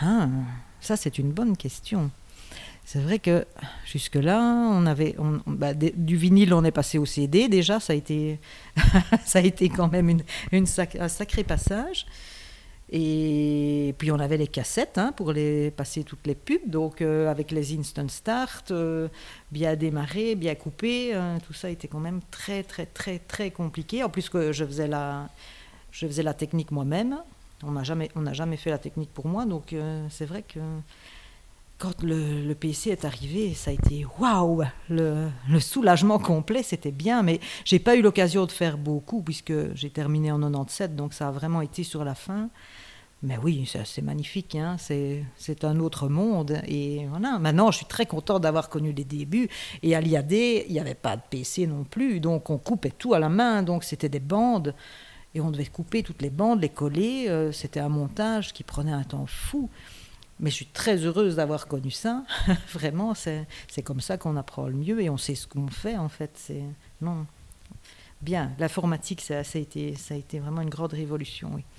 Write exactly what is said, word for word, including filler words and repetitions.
Ah, ça c'est une bonne question. C'est vrai que jusque-là, on avait, on, bah, des- du vinyle, on est passé au C D déjà, ça a été, ça a été quand même une, une sac- un sacré passage. Et puis on avait les cassettes hein, pour les passer toutes les pubs, donc euh, avec les instant start, euh, bien démarré, bien coupé, hein, tout ça était quand même très très très très compliqué. En plus que je faisais la, je faisais la technique moi-même. On n'a jamais, on n'a jamais fait la technique pour moi, donc euh, c'est vrai que quand le, le P C est arrivé, ça a été waouh, le, le soulagement complet, c'était bien, mais j'ai pas eu l'occasion de faire beaucoup puisque j'ai terminé en quatre-vingt-dix-sept, donc ça a vraiment été sur la fin. Mais oui, ça, c'est magnifique, hein, c'est, c'est un autre monde. Et voilà, maintenant je suis très contente d'avoir connu les débuts. Et à l'I A D, il n'y avait pas de P C non plus, donc on coupait tout à la main, donc c'était des bandes. Et on devait couper toutes les bandes, les coller, euh, c'était un montage qui prenait un temps fou. Mais je suis très heureuse d'avoir connu ça. Vraiment, c'est, c'est comme ça qu'on apprend le mieux et on sait ce qu'on fait en fait. C'est, non, bien, l'informatique, ça, ça, a été, ça a été vraiment une grande révolution. Oui.